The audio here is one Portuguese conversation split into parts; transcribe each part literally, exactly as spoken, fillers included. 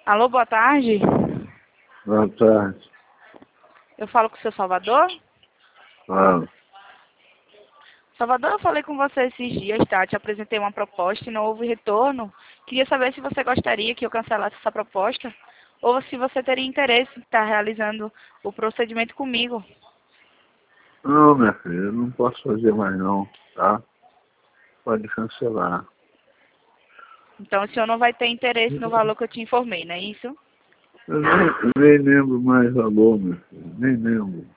Alô, boa tarde. Boa tarde. Eu falo com o seu Salvador? Fala. Salvador, eu falei com você esses dias, tá? Te apresentei uma proposta e não houve retorno. Queria saber se você gostaria que eu cancelasse essa proposta ou se você teria interesse em estar realizando o procedimento comigo. Não, minha filha, eu não posso fazer mais não, tá? Pode cancelar. Então o senhor não vai ter interesse no valor que eu te informei, não é isso? Eu nem, nem lembro mais o valor, minha filha, nem lembro.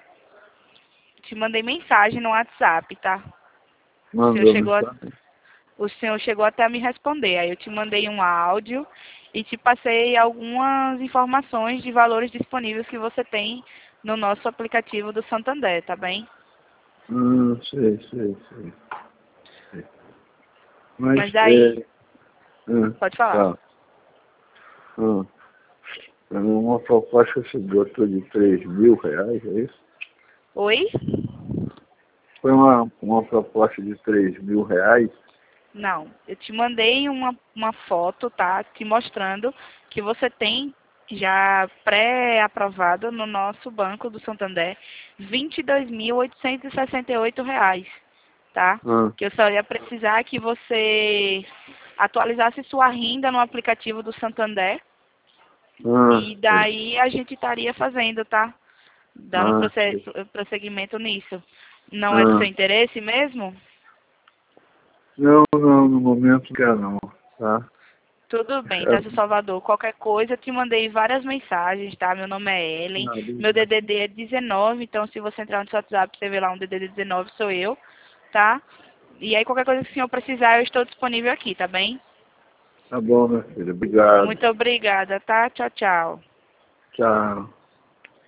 Te mandei mensagem no WhatsApp, tá? O senhor Mandou chegou a, mensagem? o senhor chegou até a me responder. Aí eu te mandei um áudio e te passei algumas informações de valores disponíveis que você tem no nosso aplicativo do Santander, tá bem? Ah, sei, sei, sei. sei. Mas, Mas aí, é... Ah, pode falar. tá. Ah, uma proposta que você botou de três mil reais, é isso? Oi? Foi uma, uma proposta de três mil reais? Não, eu te mandei uma, uma foto, tá? Te mostrando que você tem já pré-aprovado no nosso Banco do Santander vinte e dois mil oitocentos e sessenta e oito reais, tá? Ah, Que eu só ia precisar que você atualizasse sua renda no aplicativo do Santander ah, e sei. daí a gente estaria fazendo, tá? Dando Ah, prosse- sei. prosseguimento nisso. Não é do seu Ah. interesse mesmo? Não, não, no momento não quero não, tá? Tudo bem, tá, seu É, Salvador? Qualquer coisa, eu te mandei várias mensagens, tá? Meu nome é Ellen, não, meu obrigado. D D D é dezenove, então se você entrar no seu WhatsApp, você vê lá um D D D dezenove, sou eu, tá? E aí, qualquer coisa que o senhor precisar, eu estou disponível aqui, tá bem? Tá bom, meu filho. Obrigado. Muito obrigada, tá? Tchau, tchau. Tchau.